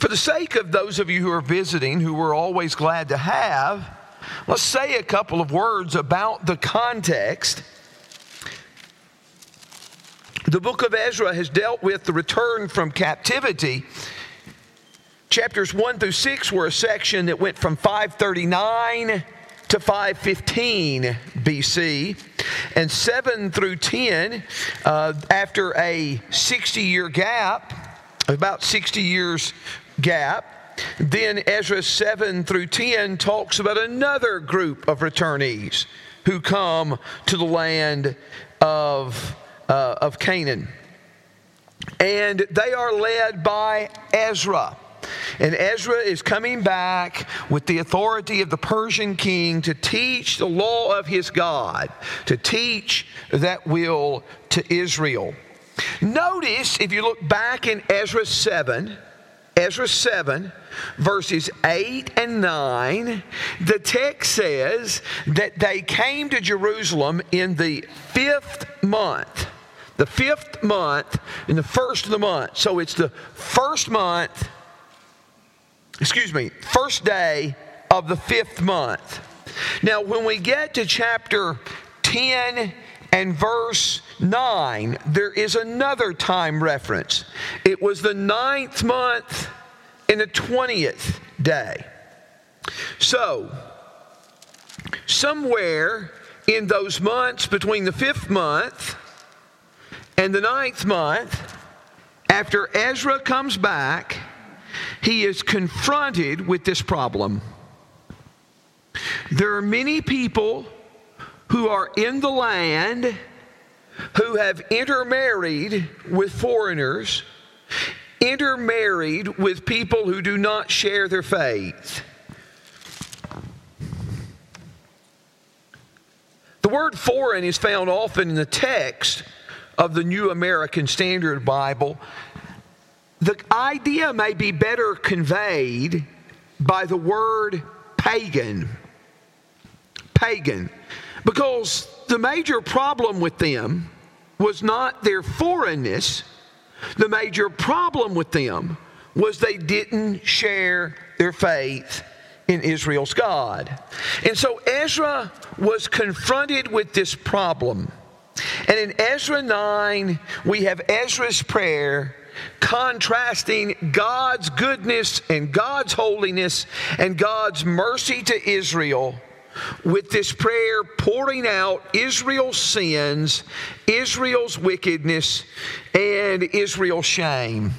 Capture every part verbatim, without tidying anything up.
For the sake of those of you who are visiting, who we're always glad to have, let's say a couple of words about the context. The book of Ezra has dealt with the return from captivity. Chapters one through six were a section that went from five thirty-nine to five fifteen B C, and seven through ten, uh, after a sixty-year gap, about sixty years gap, then Ezra seven through ten talks about another group of returnees who come to the land of, uh, of Canaan. And they are led by Ezra. And Ezra is coming back with the authority of the Persian king to teach the law of his God, to teach that will to Israel. Notice, if you look back in Ezra seven, Ezra seven, verses eight and nine, the text says that they came to Jerusalem in the fifth month. The fifth month, in the first of the month. So it's the first month, excuse me, first day of the fifth month. Now, when we get to chapter ten and verse nine, there is another time reference. It was the ninth month and the twentieth day. So, somewhere in those months between the fifth month and the ninth month, after Ezra comes back, he is confronted with this problem. There are many people who are in the land who have intermarried with foreigners, intermarried with people who do not share their faith. The word foreign is found often in the text of the New American Standard Bible. The idea may be better conveyed by the word pagan. Pagan. Because the major problem with them was not their foreignness. The major problem with them was they didn't share their faith in Israel's God. And so Ezra was confronted with this problem. And in Ezra nine, we have Ezra's prayer contrasting God's goodness and God's holiness and God's mercy to Israel with this prayer pouring out Israel's sins, Israel's wickedness, and Israel's shame.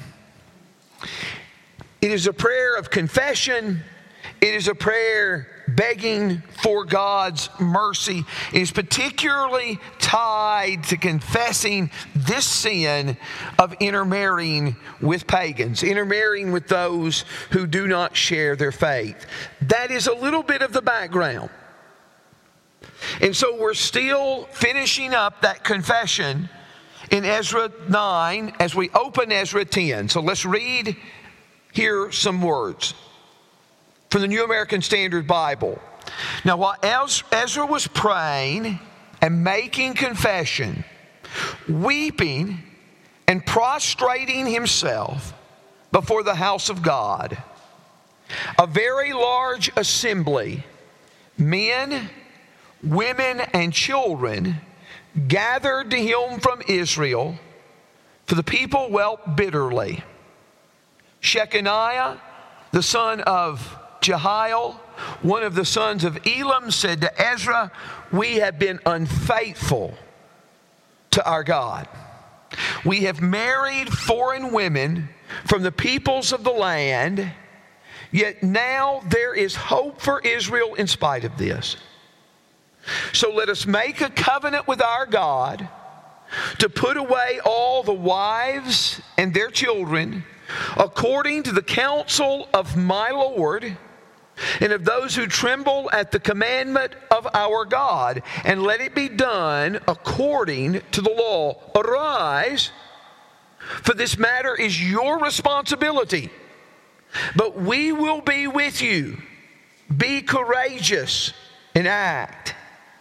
It is a prayer of confession. It is a prayer begging for God's mercy. It is particularly tied to confessing this sin of intermarrying with pagans, intermarrying with those who do not share their faith. That is a little bit of the background. And so we're still finishing up that confession in Ezra nine as we open Ezra ten. So let's read here some words from the New American Standard Bible. Now, while Ezra was praying and making confession, weeping and prostrating himself before the house of God, a very large assembly, men, women, and children, gathered to him from Israel, for the people wept bitterly. Shechaniah, the son of Jehiel, one of the sons of Elam, said to Ezra, "We have been unfaithful to our God. We have married foreign women from the peoples of the land, yet now there is hope for Israel in spite of this. So let us make a covenant with our God to put away all the wives and their children according to the counsel of my Lord and of those who tremble at the commandment of our God, and let it be done according to the law. Arise, for this matter is your responsibility, but we will be with you. Be courageous and act."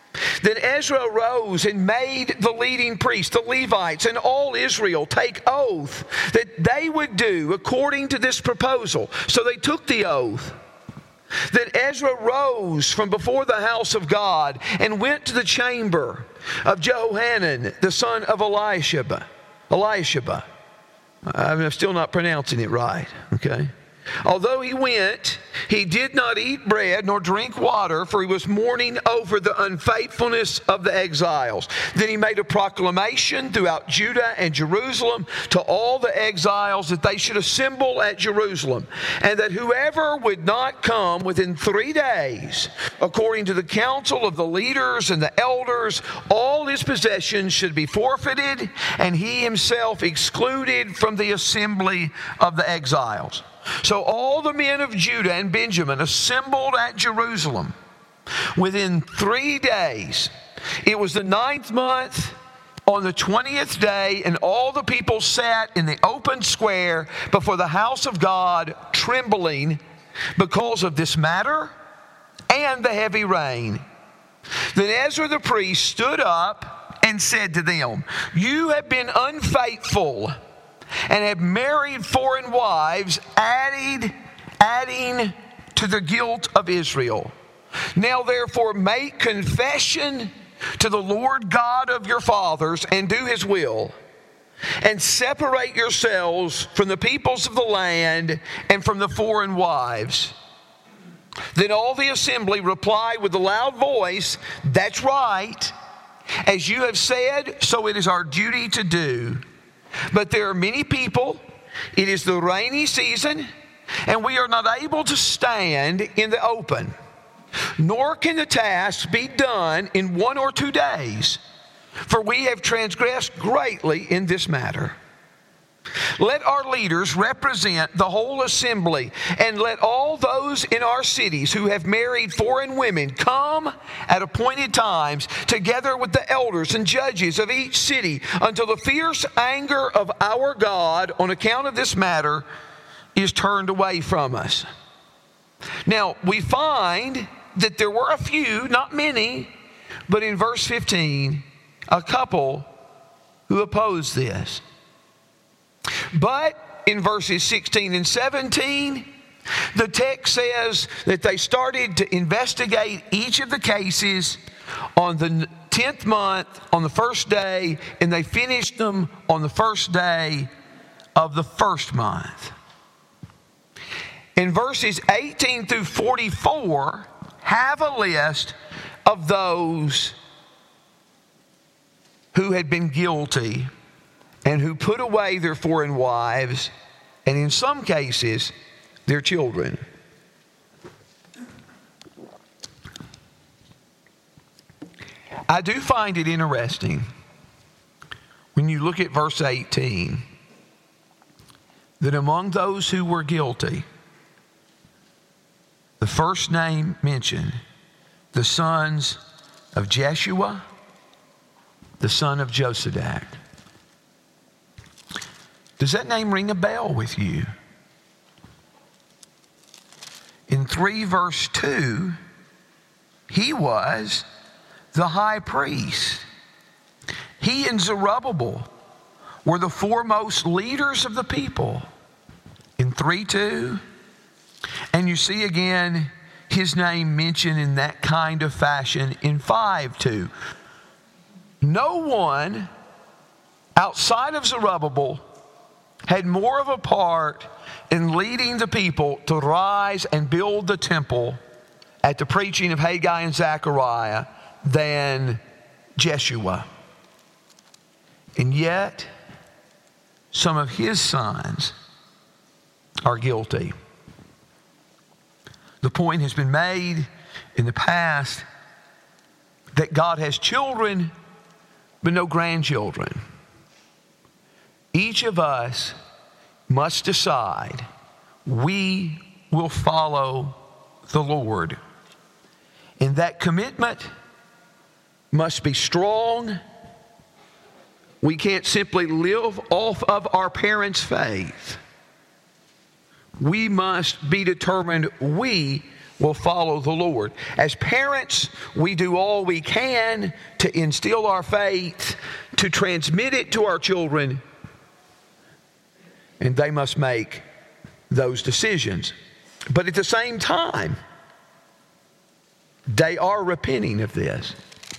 Then Ezra arose and made the leading priests, the Levites, and all Israel take oath that they would do according to this proposal. So they took the oath. Then Ezra rose from before the house of God and went to the chamber of Johanan, the son of Eliashib. Eliashib. I'm still not pronouncing it right, okay? Although he went, he did not eat bread nor drink water, for he was mourning over the unfaithfulness of the exiles. Then he made a proclamation throughout Judah and Jerusalem to all the exiles that they should assemble at Jerusalem, and that whoever would not come within three days, according to the counsel of the leaders and the elders, all his possessions should be forfeited, and he himself excluded from the assembly of the exiles. So all the men of Judah and Benjamin assembled at Jerusalem within three days. It was the ninth month on the twentieth day, and all the people sat in the open square before the house of God, trembling because of this matter and the heavy rain. Then Ezra the priest stood up and said to them, "You have been unfaithful and have married foreign wives, added, adding to the guilt of Israel. Now therefore make confession to the Lord God of your fathers and do his will, and separate yourselves from the peoples of the land and from the foreign wives." Then all the assembly replied with a loud voice, "That's right. As you have said, so it is our duty to do. But there are many people, it is the rainy season, and we are not able to stand in the open. Nor can the task be done in one or two days, for we have transgressed greatly in this matter. Let our leaders represent the whole assembly, and let all those in our cities who have married foreign women come at appointed times, together with the elders and judges of each city, until the fierce anger of our God on account of this matter is turned away from us." Now, we find that there were a few, not many, but in verse fifteen, a couple who opposed this. But in verses sixteen and seventeen, the text says that they started to investigate each of the cases on the tenth month, on the first day, and they finished them on the first day of the first month. In verses eighteen through forty-four, have a list of those who had been guilty and who put away their foreign wives, and in some cases, their children. I do find it interesting when you look at verse eighteen that among those who were guilty, the first name mentioned, the sons of Jeshua, the son of Josadak. Does that name ring a bell with you? In three verse two, he was the high priest. He and Zerubbabel were the foremost leaders of the people. In three two, and you see again his name mentioned in that kind of fashion in five two. No one outside of Zerubbabel had more of a part in leading the people to rise and build the temple at the preaching of Haggai and Zechariah than Jeshua. And yet, some of his sons are guilty. The point has been made in the past that God has children but no grandchildren. Each of us must decide we will follow the Lord. And that commitment must be strong. We can't simply live off of our parents' faith. We must be determined we will follow the Lord. As parents, we do all we can to instill our faith, to transmit it to our children, and they must make those decisions. But at the same time, they are repenting of this.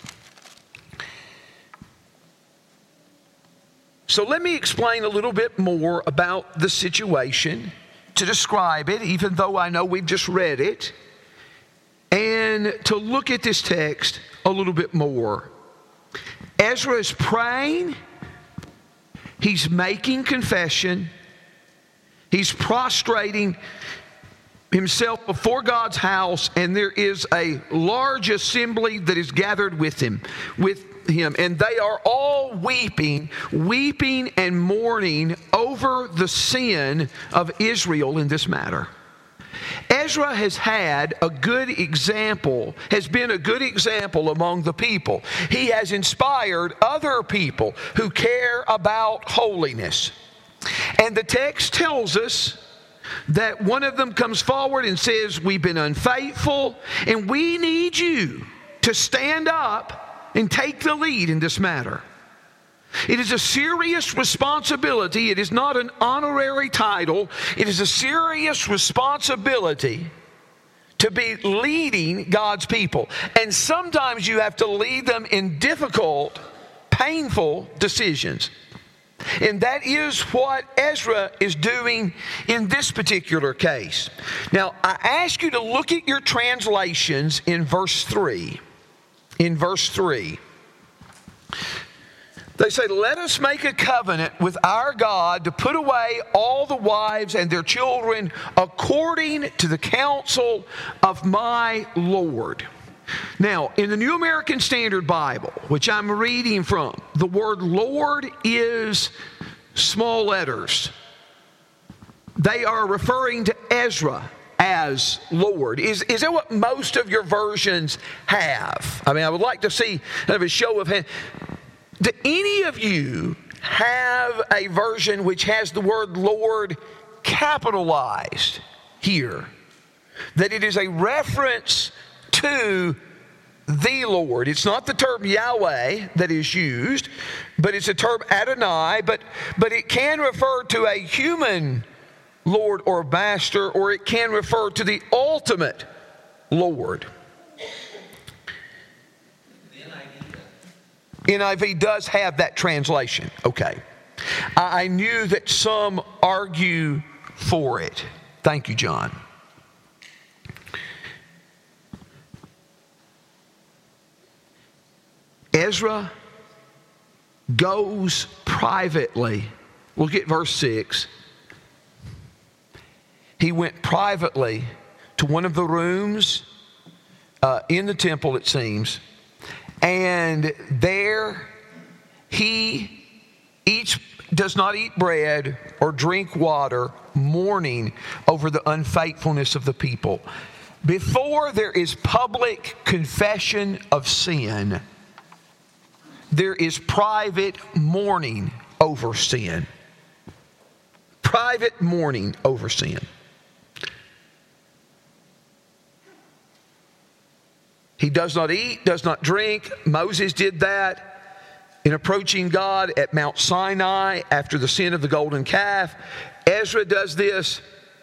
So let me explain a little bit more about the situation to describe it, even though I know we've just read it, and to look at this text a little bit more. Ezra is praying. He's making confession. He's prostrating himself before God's house, and there is a large assembly that is gathered with him, with him, and they are all weeping, weeping and mourning over the sin of Israel in this matter. Ezra has had a good example, has been a good example among the people. He has inspired other people who care about holiness. And the text tells us that one of them comes forward and says, we've been unfaithful, and we need you to stand up and take the lead in this matter. It is a serious responsibility. It is not an honorary title. It is a serious responsibility to be leading God's people. And sometimes you have to lead them in difficult, painful decisions. And that is what Ezra is doing in this particular case. Now, I ask you to look at your translations in verse three. In verse three, they say, let us make a covenant with our God to put away all the wives and their children according to the counsel of my Lord. Now, in the New American Standard Bible, which I'm reading from, the word Lord is small letters. They are referring to Ezra as Lord. Is, is that what most of your versions have? I mean, I would like to see kind of a show of hands. Do any of you have a version which has the word Lord capitalized here? That it is a reference to the Lord. It's not the term Yahweh that is used, but it's a term Adonai, but, but it can refer to a human Lord or master, or it can refer to the ultimate Lord. N I V does have that translation. Okay. I knew that some argue for it. Thank you, John. Ezra goes privately. Look at verse six. He went privately to one of the rooms uh, in the temple, it seems, and there he eats, does not eat bread or drink water, mourning over the unfaithfulness of the people. Before there is public confession of sin, there is private mourning over sin. Private mourning over sin. He does not eat, does not drink. Moses did that in approaching God at Mount Sinai after the sin of the golden calf. Ezra does this.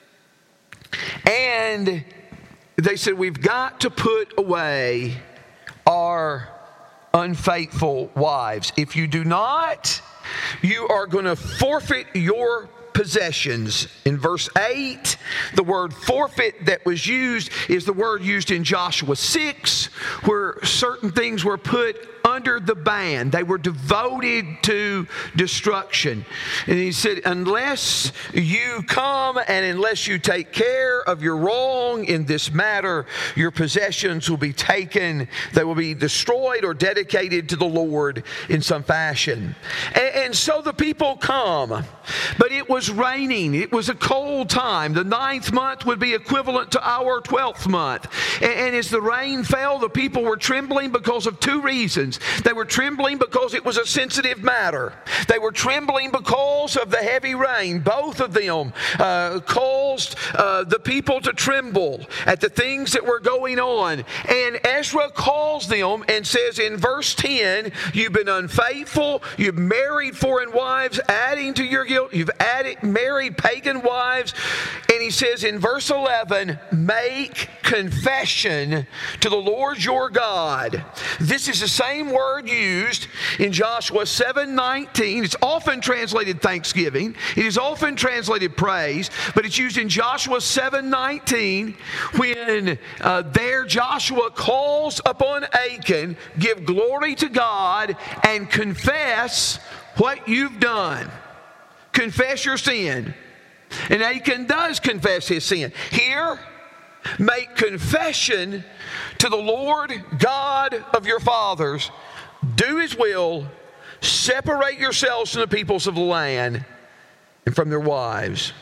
And they said, we've got to put away our unfaithful wives. If you do not, you are going to forfeit your possessions. In verse eight, the word forfeit that was used is the word used in Joshua six, where certain things were put under the ban. They were devoted to destruction. And he said, unless you come and unless you take care of your wrong in this matter, your possessions will be taken. They will be destroyed or dedicated to the Lord in some fashion. And, and so the people come. But it was raining. It was a cold time. The ninth month would be equivalent to our twelfth month. And, and as the rain fell, the people were trembling because of two reasons. They were trembling because it was a sensitive matter. They were trembling because of the heavy rain. Both of them uh, caused uh, the people to tremble at the things that were going on. And Ezra calls them and says in verse ten, you've been unfaithful, you've married foreign wives, adding to your guilt, you've added, married pagan wives. And he says in verse eleven, make confession to the Lord your God. This is the same word used in Joshua seven nineteen. It's often translated thanksgiving. It is often translated praise, but it's used in Joshua seven nineteen when uh, there Joshua calls upon Achan, give glory to God and confess what you've done. Confess your sin. And Achan does confess his sin. Here, make confession to the Lord God of your fathers. Do His will. Separate yourselves from the peoples of the land and from their wives.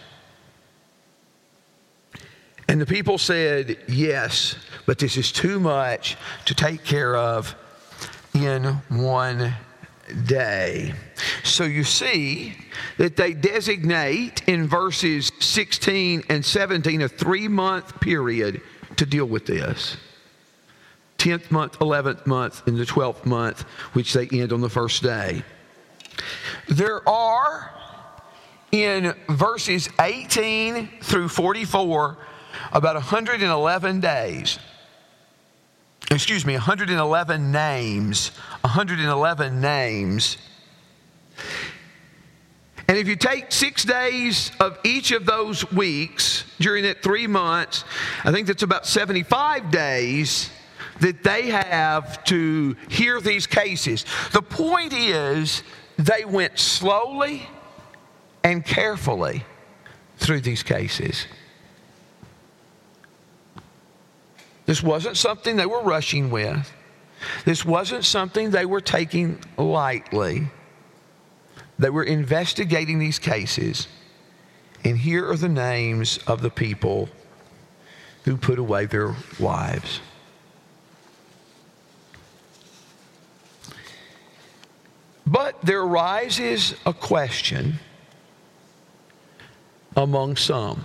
And the people said, yes, but this is too much to take care of in one day. So you see that they designate in verses sixteen and seventeen a three-month period to deal with this. tenth month, eleventh month, and the twelfth month, which they end on the first day. There are, in verses eighteen through forty-four, about one hundred eleven days. Excuse me, one hundred eleven names. one hundred eleven names. And if you take six days of each of those weeks during that three months, I think that's about seventy-five days that they have to hear these cases. The point is, they went slowly and carefully through these cases. This wasn't something they were rushing with. This wasn't something they were taking lightly. They were investigating these cases. And here are the names of the people who put away their wives. But there arises a question among some.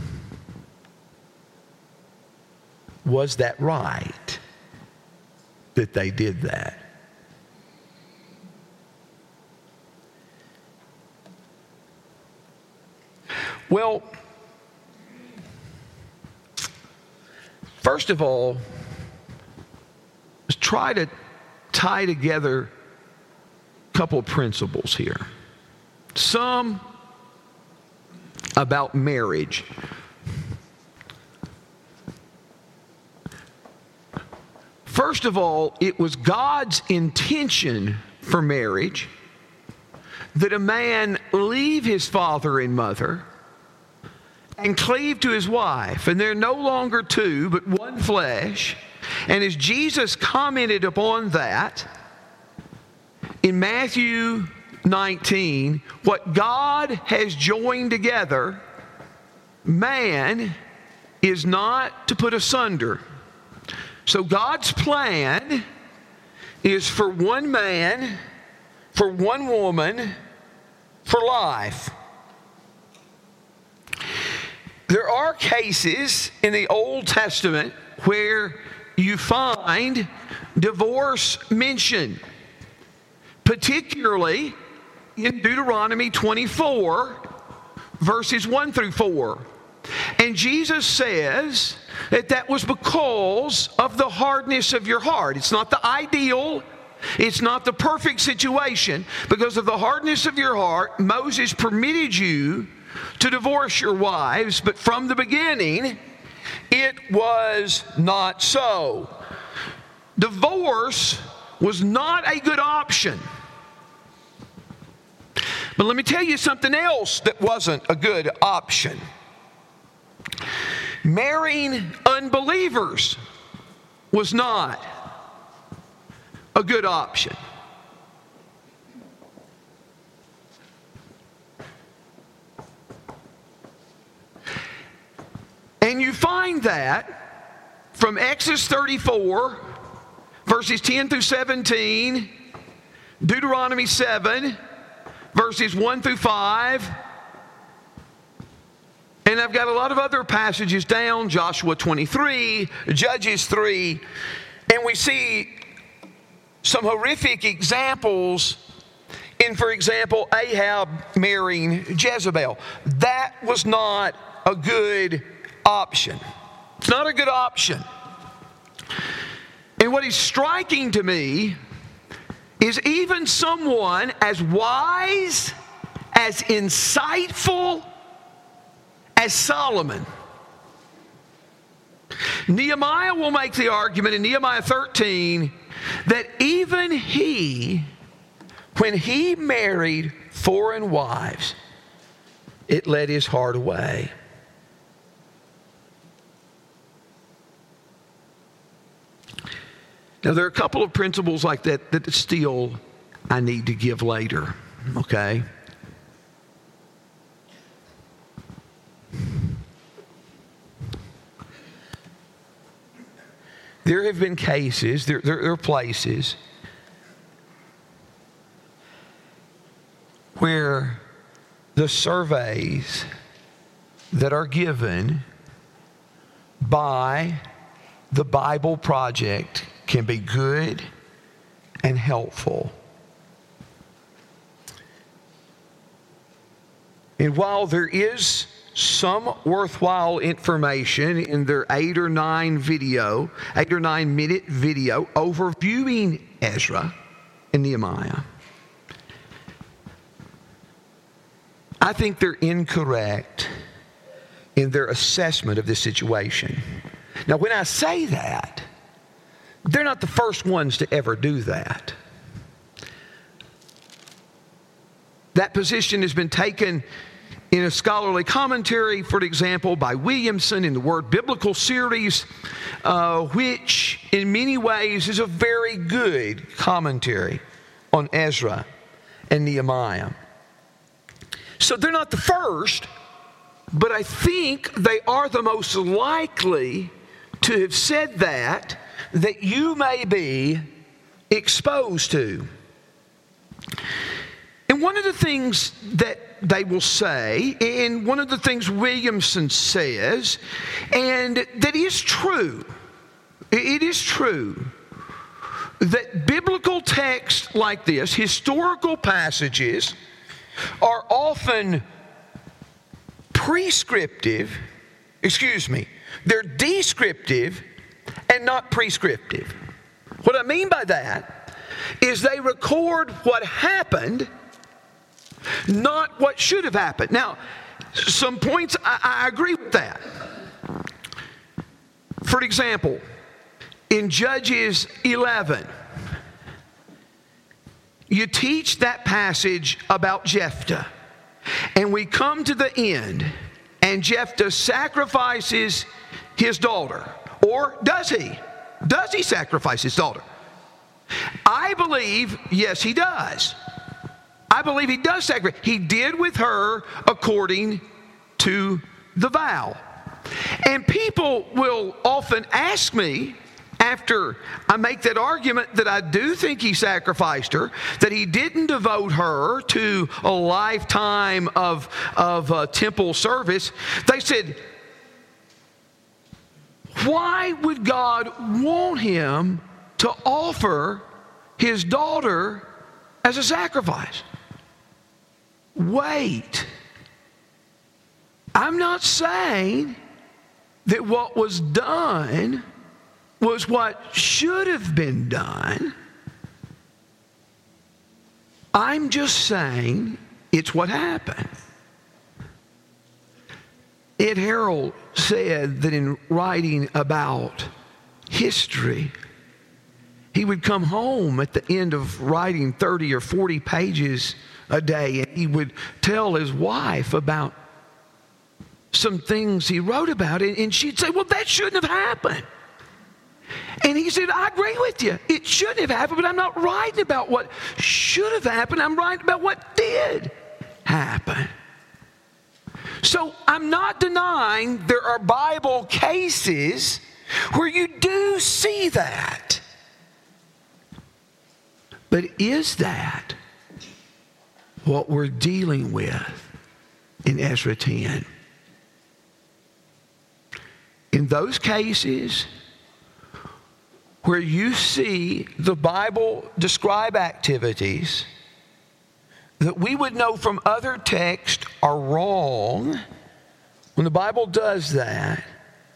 Was that right that they did that? Well, first of all, let's try to tie together a couple of principles here. Some about marriage. First of all, it was God's intention for marriage that a man leave his father and mother and cleave to his wife, and they're no longer two, but one flesh. And as Jesus commented upon that in Matthew nineteen, what God has joined together, man is not to put asunder. So God's plan is for one man, for one woman, for life. There are cases in the Old Testament where you find divorce mentioned, particularly in Deuteronomy twenty-four, verses one through four. And Jesus says that that was because of the hardness of your heart. It's not the ideal, it's not the perfect situation. Because of the hardness of your heart, Moses permitted you to divorce your wives, but from the beginning, it was not so. Divorce was not a good option. But let me tell you something else that wasn't a good option. Marrying unbelievers was not a good option. And you find that from Exodus thirty-four verses ten through seventeen, Deuteronomy seven, verses one through five, and I've got a lot of other passages down, Joshua twenty-three, Judges three, and we see some horrific examples in, for example, Ahab marrying Jezebel. That was not a good option. It's not a good option. And what is striking to me is even someone as wise, as insightful as Solomon. Nehemiah will make the argument in Nehemiah thirteen that even he, when he married foreign wives, it led his heart away. Now, there are a couple of principles like that that still I need to give later, okay? There have been cases, there, there, there are places where the surveys that are given by the Bible Project can be good and helpful. And while there is some worthwhile information in their eight or nine video, eight or nine minute video overviewing Ezra and Nehemiah, I think they're incorrect in their assessment of this situation. Now, when I say that, they're not the first ones to ever do that. That position has been taken in a scholarly commentary, for example, by Williamson in the Word Biblical series, uh, which in many ways is a very good commentary on Ezra and Nehemiah. So they're not the first, but I think they are the most likely to have said that that you may be exposed to. And one of the things that they will say, and one of the things Williamson says, and that is true, it is true, that biblical texts like this, historical passages, are often prescriptive, excuse me, they're descriptive and not prescriptive. What I mean by that is they record what happened, not what should have happened. Now, some points, I, I agree with that. For example, in Judges eleven, you teach that passage about Jephthah, and we come to the end, and Jephthah sacrifices his daughter. Or does he? Does he sacrifice his daughter? I believe, yes, he does. I believe he does sacrifice. He did with her according to the vow. And people will often ask me, after I make that argument that I do think he sacrificed her, that he didn't devote her to a lifetime of, of uh, temple service, they said, why would God want him to offer his daughter as a sacrifice? Wait. I'm not saying that what was done was what should have been done. I'm just saying it's what happened. Ed Harold said that in writing about history, he would come home at the end of writing thirty or forty pages a day, and he would tell his wife about some things he wrote about, and she'd say, well, that shouldn't have happened. And he said, I agree with you. It shouldn't have happened, but I'm not writing about what should have happened. I'm writing about what did happen. So I'm not denying there are Bible cases where you do see that. But is that what we're dealing with in Ezra ten? In those cases where you see the Bible describe activities that we would know from other texts are wrong, when the Bible does that,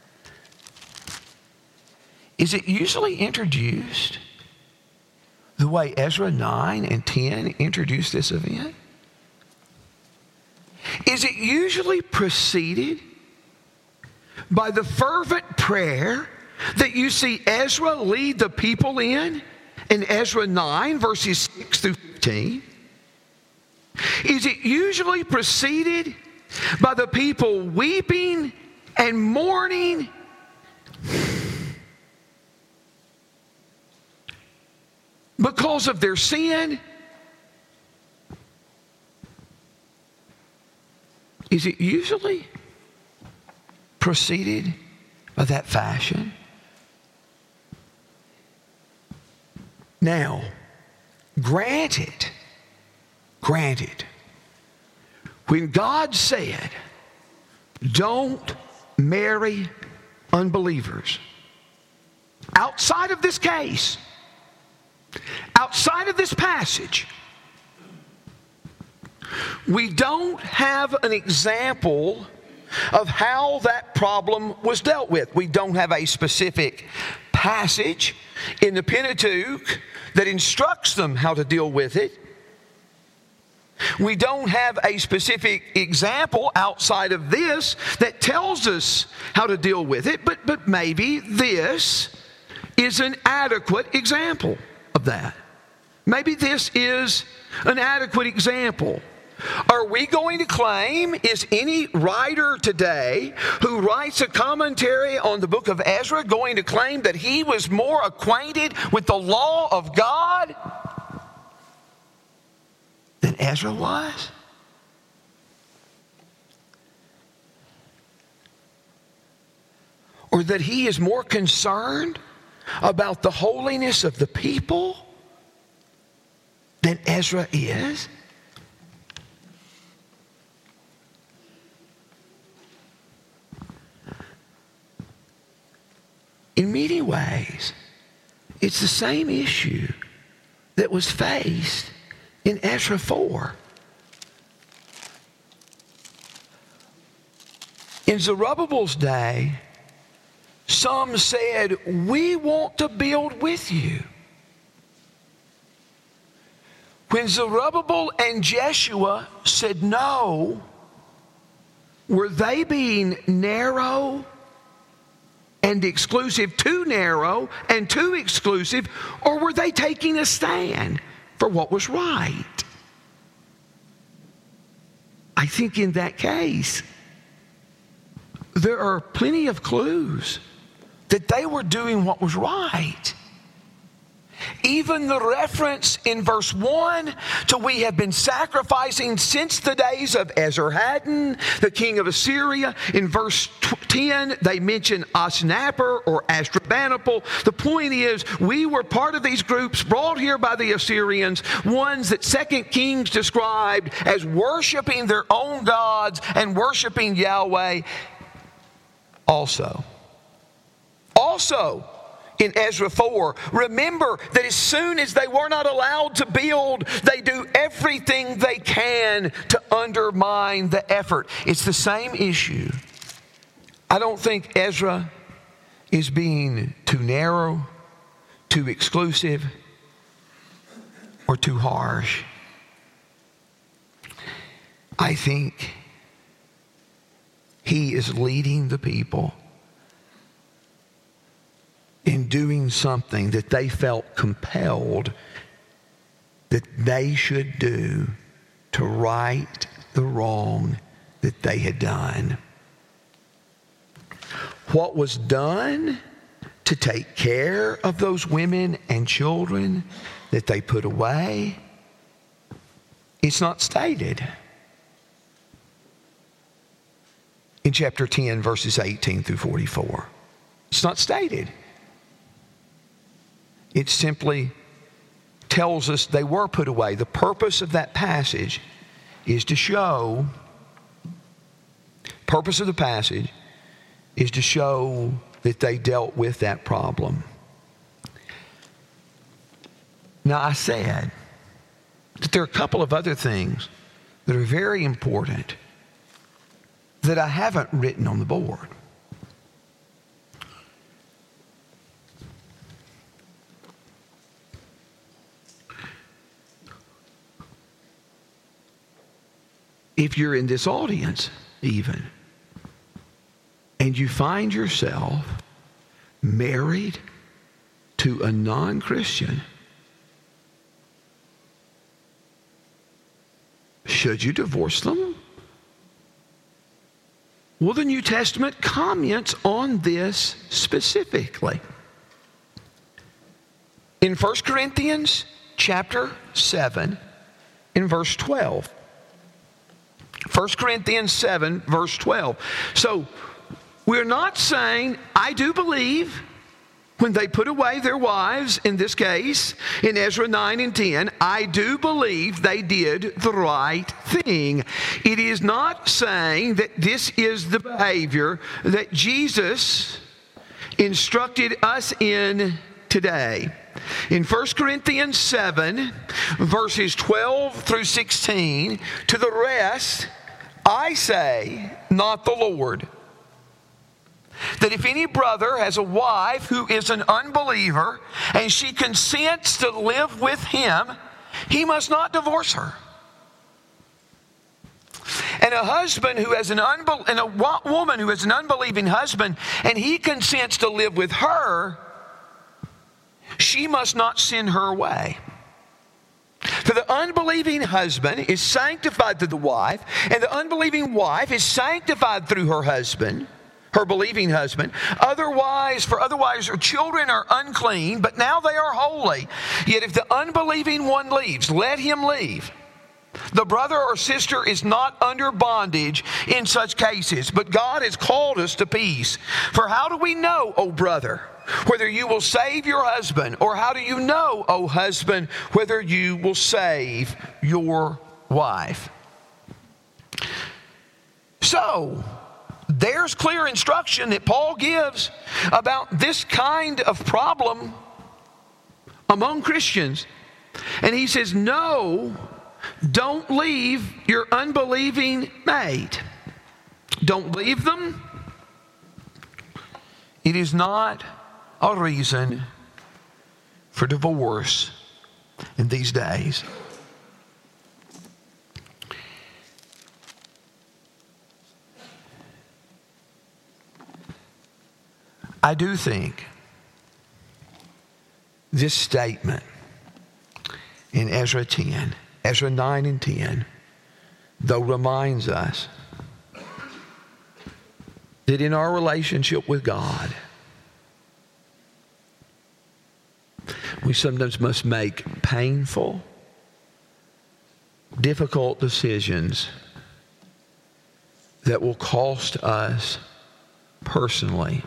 is it usually introduced the way Ezra nine and ten introduce this event? Is it usually preceded by the fervent prayer that you see Ezra lead the people in, in Ezra nine, verses six through fifteen? Is it usually preceded by the people weeping and mourning because of their sin? Is it usually preceded by that fashion? Now, granted, granted, when God said, don't marry unbelievers, outside of this case, outside of this passage, we don't have an example of how that problem was dealt with. We don't have a specific passage in the Pentateuch that instructs them how to deal with it. We don't have a specific example outside of this that tells us how to deal with it, but, but maybe this is an adequate example of that. Maybe this is an adequate example. Are we going to claim, is any writer today who writes a commentary on the book of Ezra going to claim that he was more acquainted with the law of God than Ezra was? Or that he is more concerned about the holiness of the people than Ezra is? In many ways, it's the same issue that was faced in Ezra four. In Zerubbabel's day, some said, we want to build with you. When Zerubbabel and Jeshua said no, were they being narrow and exclusive, too narrow and too exclusive, or were they taking a stand for what was right? I think in that case, there are plenty of clues that they were doing what was right. Even the reference in verse one to we have been sacrificing since the days of Esarhaddon, the king of Assyria. In verse ten, they mention Osnappar or Ashurbanipal. The point is, we were part of these groups brought here by the Assyrians, ones that Second Kings described as worshiping their own gods and worshiping Yahweh also. Also, in Ezra four, remember that as soon as they were not allowed to build, they do everything they can to undermine the effort. It's the same issue. I don't think Ezra is being too narrow, too exclusive, or too harsh. I think he is leading the people in doing something that they felt compelled that they should do to right the wrong that they had done. What was done to take care of those women and children that they put away, it's not stated. In chapter ten, verses eighteen through forty-four. It's not stated. It's simply tells us they were put away. The purpose of that passage is to show, purpose of the passage is to show that they dealt with that problem. Now, I said that there are a couple of other things that are very important that I haven't written on the board. If you're in this audience, even, and you find yourself married to a non-Christian, should you divorce them? Well, the New Testament comments on this specifically. In First Corinthians chapter seven, in verse twelve. First Corinthians seven, verse twelve. So, we're not saying, I do believe, when they put away their wives, in this case, in Ezra nine and ten, I do believe they did the right thing. It is not saying that this is the behavior that Jesus instructed us in today. In First Corinthians seven, verses twelve through sixteen, to the rest, I say, not the Lord, that if any brother has a wife who is an unbeliever and she consents to live with him, he must not divorce her. And a husband who has an unbel- and a woman who has an unbelieving husband and he consents to live with her, she must not send her away. For the unbelieving husband is sanctified through the wife, and the unbelieving wife is sanctified through her husband, her believing husband. Otherwise, for otherwise her children are unclean, but now they are holy. Yet if the unbelieving one leaves, let him leave. The brother or sister is not under bondage in such cases, but God has called us to peace. For how do we know, O brother, whether you will save your husband? Or how do you know, O husband, whether you will save your wife? So, there's clear instruction that Paul gives about this kind of problem among Christians. And he says, no, don't leave your unbelieving mate. Don't leave them. It is not a reason for divorce in these days. I do think this statement in Ezra ten, Ezra nine and ten, though reminds us that in our relationship with God, we sometimes must make painful, difficult decisions that will cost us personally.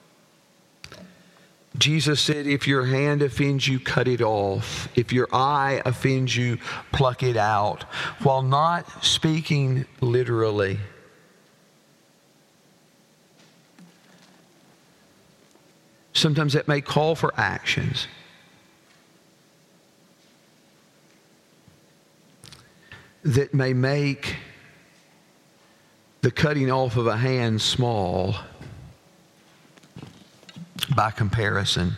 Jesus said, if your hand offends you, cut it off. If your eye offends you, pluck it out. While not speaking literally, sometimes that may call for actions that may make the cutting off of a hand small by comparison.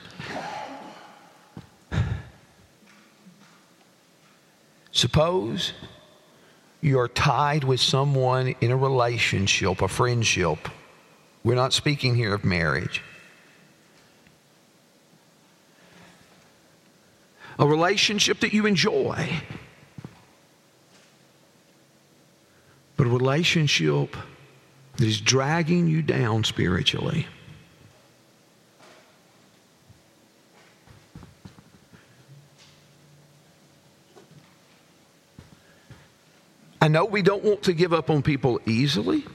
Suppose you're tied with someone in a relationship, a friendship. We're not speaking here of marriage. A relationship that you enjoy. But a relationship that is dragging you down spiritually. I know we don't want to give up on people easily.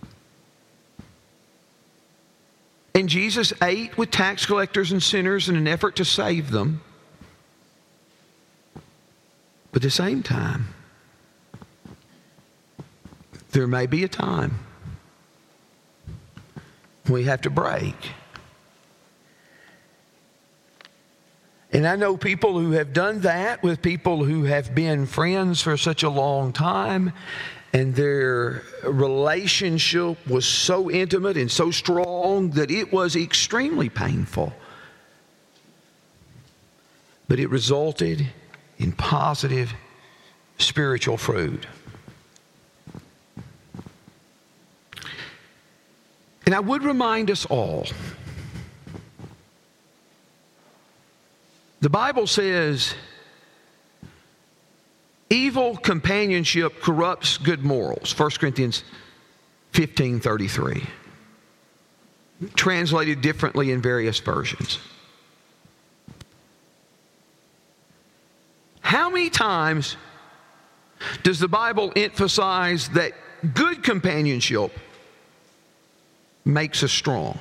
And Jesus ate with tax collectors and sinners in an effort to save them. But at the same time, there may be a time we have to break. And I know people who have done that with people who have been friends for such a long time, and their relationship was so intimate and so strong that it was extremely painful. But it resulted in positive spiritual fruit. And I would remind us all, the Bible says evil companionship corrupts good morals. First Corinthians fifteen thirty-three. Translated differently in various versions. How many times does the Bible emphasize that good companionship makes us strong?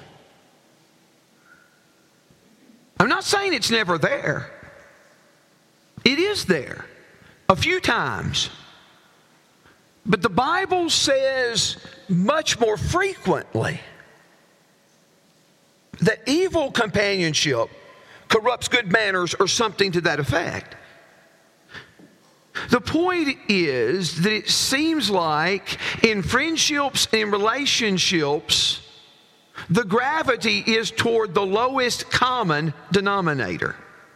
I'm not saying it's never there. It is there a few times. But the Bible says much more frequently that evil companionship corrupts good manners or something to that effect. The point is that it seems like in friendships and relationships, the gravity is toward the lowest common denominator.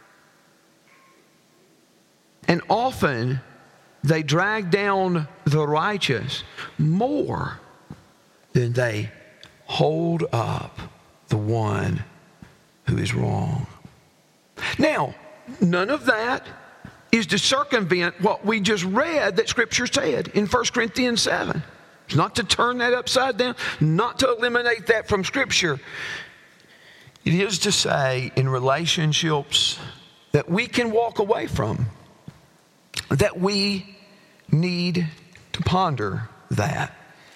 And often they drag down the righteous more than they hold up the one who is wrong. Now, none of that is to circumvent what we just read that Scripture said in First Corinthians seven. It's not to turn that upside down, not to eliminate that from Scripture. It is to say in relationships that we can walk away from, that we need to ponder that.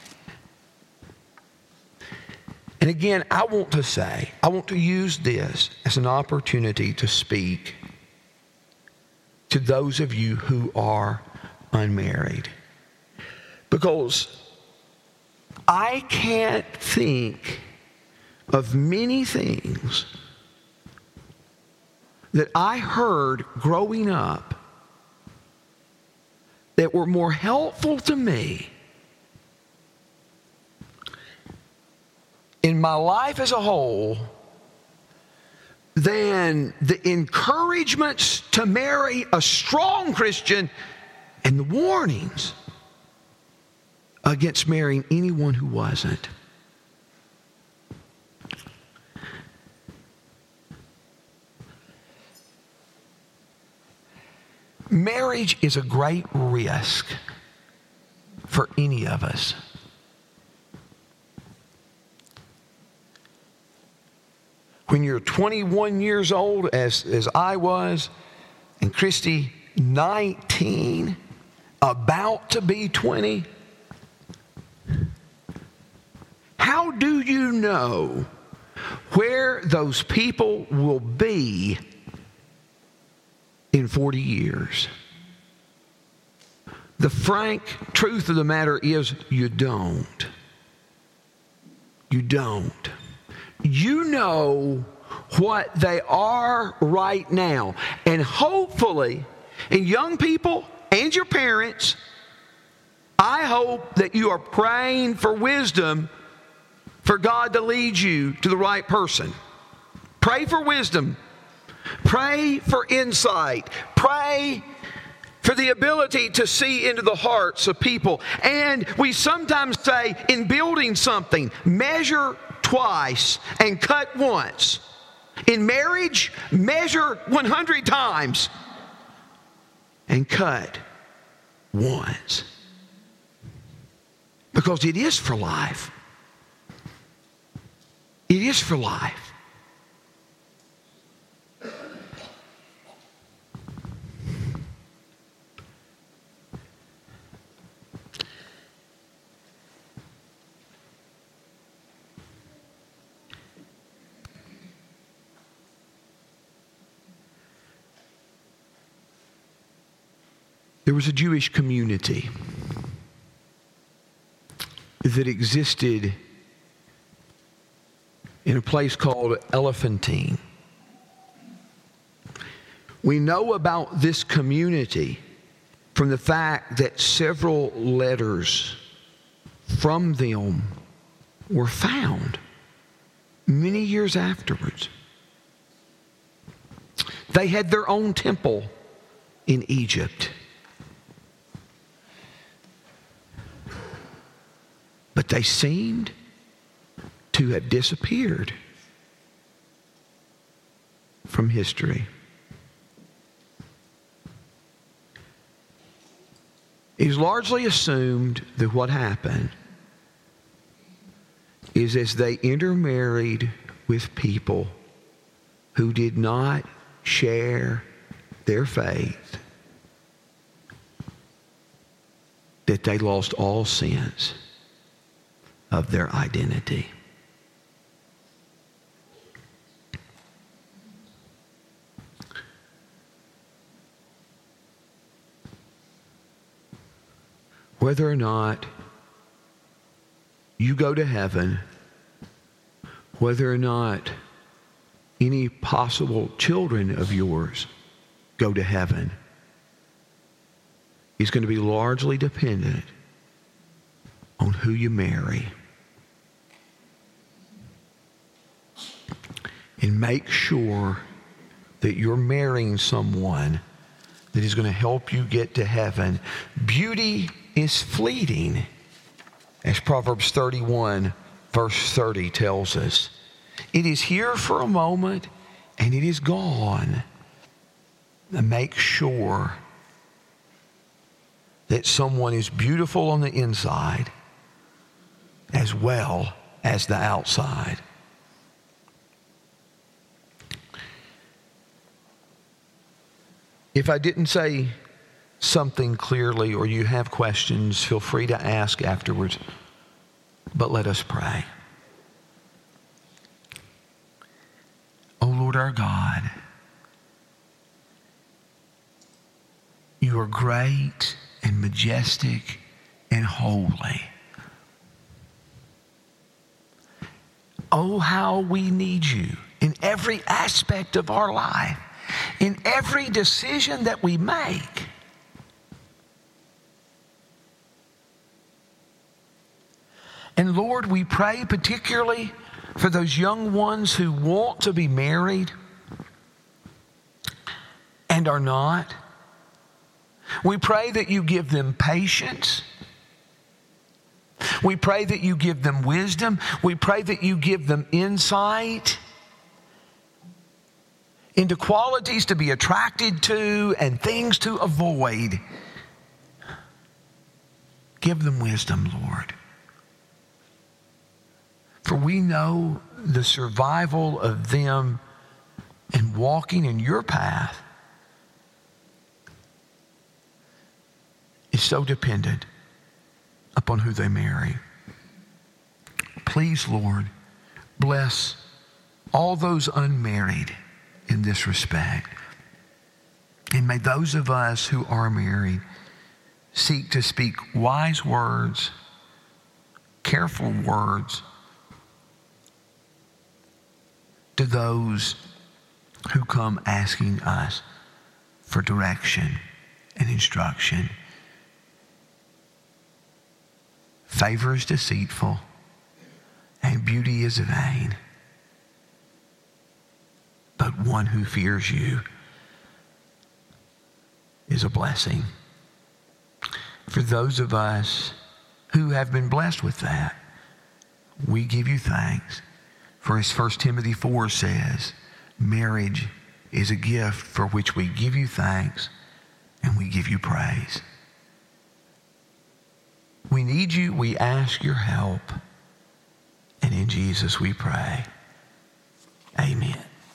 And again, I want to say, I want to use this as an opportunity to speak to those of you who are unmarried. Because I can't think of many things that I heard growing up that were more helpful to me in my life as a whole than the encouragements to marry a strong Christian and the warnings against marrying anyone who wasn't. Marriage is a great risk for any of us. When you're twenty-one years old, as, as I was, and Christy nineteen, about to be twenty, how do you know where those people will be in forty years? The frank truth of the matter is you don't. You don't. You know what they are right now. And hopefully, and young people and your parents, I hope that you are praying for wisdom for God to lead you to the right person. Pray for wisdom. Pray for insight. Pray for the ability to see into the hearts of people. And we sometimes say, in building something, measure twice and cut once. In marriage, measure one hundred times and cut once. Because it is for life. It is for life. There was a Jewish community that existed in a place called Elephantine. We know about this community from the fact that several letters from them were found many years afterwards. They had their own temple in Egypt. But they seemed to have disappeared from history. It is largely assumed that what happened is as they intermarried with people who did not share their faith, that they lost all sense of their identity. Whether or not you go to heaven, whether or not any possible children of yours go to heaven, is going to be largely dependent on who you marry. And make sure that you're marrying someone that is going to help you get to heaven. Beauty is fleeting, as Proverbs thirty-one, verse thirty tells us. It is here for a moment and it is gone. And make sure that someone is beautiful on the inside as well as the outside. If I didn't say something clearly or you have questions, feel free to ask afterwards. But let us pray. O Lord our God, you are great and majestic and holy. Oh, how we need you in every aspect of our life, in every decision that we make. And Lord, we pray particularly for those young ones who want to be married and are not. We pray that you give them patience. We pray that you give them wisdom. We pray that you give them insight into qualities to be attracted to and things to avoid. Give them wisdom, Lord. For we know the survival of them and walking in your path is so dependent upon who they marry. Please, Lord, bless all those unmarried in this respect. And may those of us who are married seek to speak wise words, careful words to those who come asking us for direction and instruction. Favor is deceitful, and beauty is vain. But one who fears you is a blessing. For those of us who have been blessed with that, we give you thanks. For as First Timothy four says, marriage is a gift for which we give you thanks and we give you praise. We need you. We ask your help. And in Jesus we pray. Amen.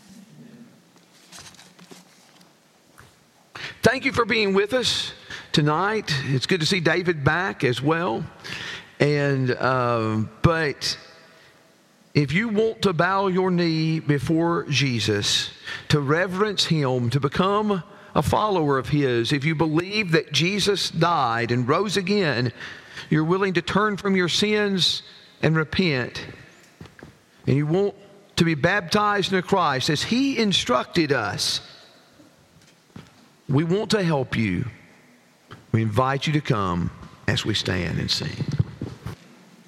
Thank you for being with us tonight. It's good to see David back as well. And um, but if you want to bow your knee before Jesus, to reverence him, to become a follower of His, if you believe that Jesus died and rose again, you're willing to turn from your sins and repent, and you want to be baptized into Christ as He instructed us, we want to help you. We invite you to come as we stand and sing.